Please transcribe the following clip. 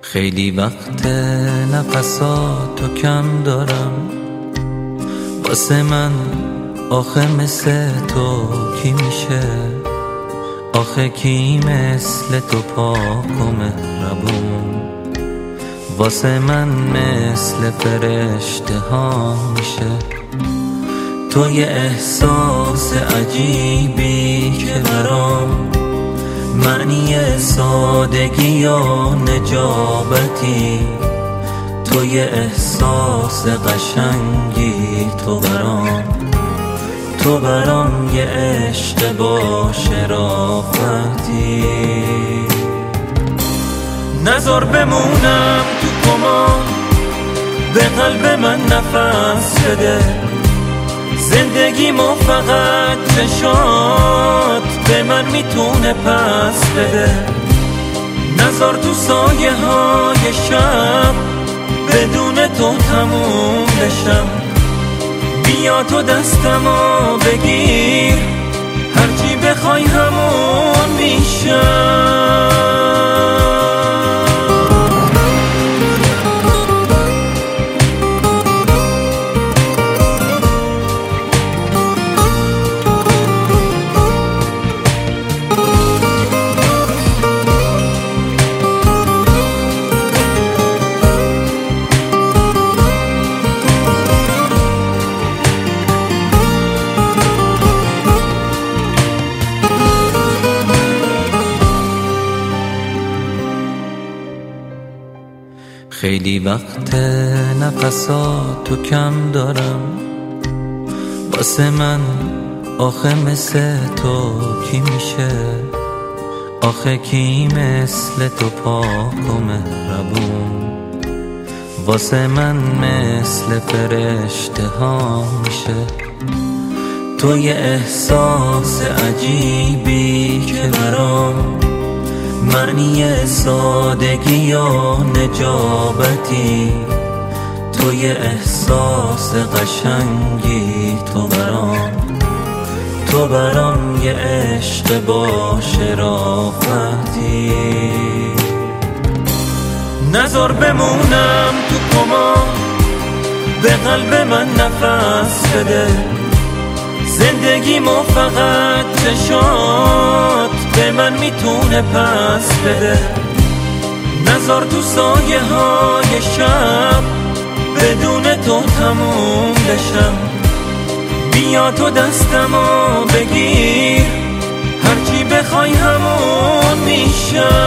خیلی وقت نفساتو کم دارم، واسه من آخه مثل تو کی میشه؟ آخه کی مثل تو پاک و مهربون؟ واسه من مثل فرشته ها میشه؟ تو یه احساس عجیبی که برام معنی سادگی و نجابتی، تو یه احساس قشنگی، تو برام یه عشق با شرافتی. نذار بمونم تو گمان، به قلب من نفس بده، زندگیمو فقط چشات به من میتونه پس بده. نذار تو سایه های شب بدون تو تموم بشم، بیا تو دستمو بگیر، هرچی بخوای همون میشم. خیلی وقت نفساتو کم دارم، واسه من آخه مثل تو کی میشه؟ آخه کی مثل تو پاک و مهربون؟ واسه من مثل فرشته ها میشه؟ تو یه احساس عجیبی که برام معنی سادگی و نجابتی، تو یه احساس قشنگی، تو برام یه عشق با شرافتی. نذار بمونم تو گمان، به قلب من نفس بده، زندگیمو فقط چشات به من میتونه پس بده. نذار تو سایه های شب بدون تو تموم بشم، بیا تو دستمو بگیر، هرچی بخوای همون میشم.